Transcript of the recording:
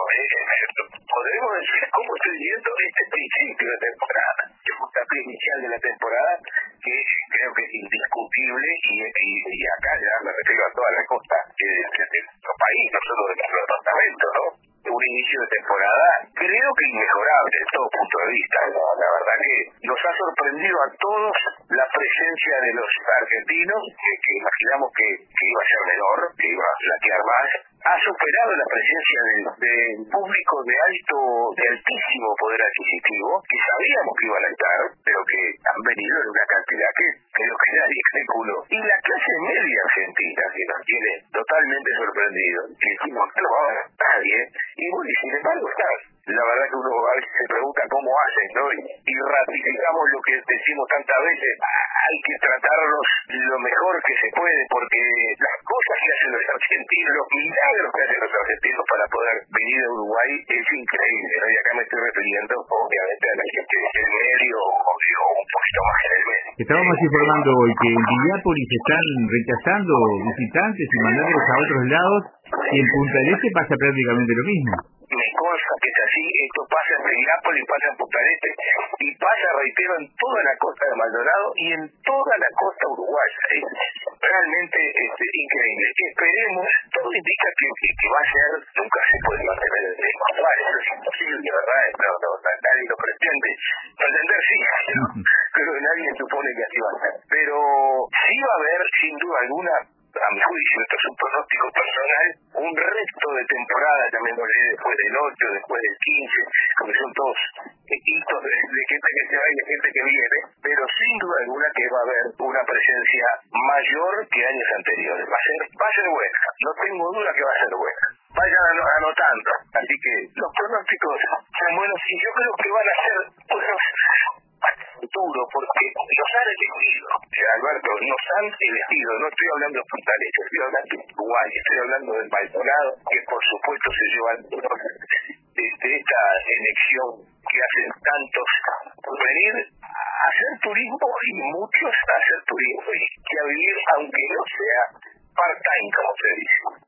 podemos decir cómo estoy viendo este principio de temporada, el puntapié inicial de la temporada, que creo que es indiscutible, y acá ya me refiero a toda la costa de nuestro país, no solo de nuestro departamento, ¿no? Un inicio de temporada creo que inmejorable desde todo punto de vista, ¿no? La verdad que nos ha sorprendido a todos la presencia de los argentinos, que imaginamos que iba a ser menor, que iba a flaquear más. Ha superado la presencia del público de altísimo poder adquisitivo, que sabíamos que iban a estar, pero que han venido en una cantidad que creo que nadie especuló. Y la clase media argentina, que nos tiene totalmente sorprendidos, que dijimos, no va a haber nadie, y bueno, y sin embargo está. La verdad que uno a veces se pregunta cómo hacen, ¿no? Y ratificamos lo que decimos tantas veces, hay que tratarlos lo mejor que se puede, porque las cosas que hacen los argentinos, los milagros que hacen los argentinos para poder venir a Uruguay es increíble, ¿no? Y acá me estoy refiriendo, obviamente, a la gente del medio, o digo, un poquito más en el medio. Estábamos informando hoy que en Viriápolis están rechazando visitantes y mandándolos a otros lados, y en Punta del Este pasa prácticamente lo mismo. Me consta que es así, esto pasa en Viriápolis, pasa en Punta del Este, y pasa, reitero, en toda la costa de Maldonado y en toda la costa uruguaya. Es realmente increíble. Esperemos, todo indica que va a ser, nunca se puede mantener el mismo actual, eso es imposible, ¿verdad? Nadie lo pretende. Entender sí, pero nadie supone que así va a ser. Pero sí va a haber, sin duda alguna, a mi juicio, esto es un pronóstico personal, un resto de temporada, llamémosle después del 8, después del 15, porque son todos hitos de gente que se va y de gente que viene, pero sin duda alguna que va a haber una presencia mayor que años anteriores. Va a ser buena, no tengo duda que va a ser buena. Vayan anotando. Así que los pronósticos son buenos y yo creo que van a ser buenos futuro, porque nos han elegido, Alberto, nos han elegido, no estoy hablando de Punta del Este, estoy hablando de Uruguay, estoy hablando del Maldonado, que por supuesto se lleva de esta elección que hacen tantos por venir a hacer turismo, y muchos a hacer turismo y a vivir, aunque no sea part-time, como se dice.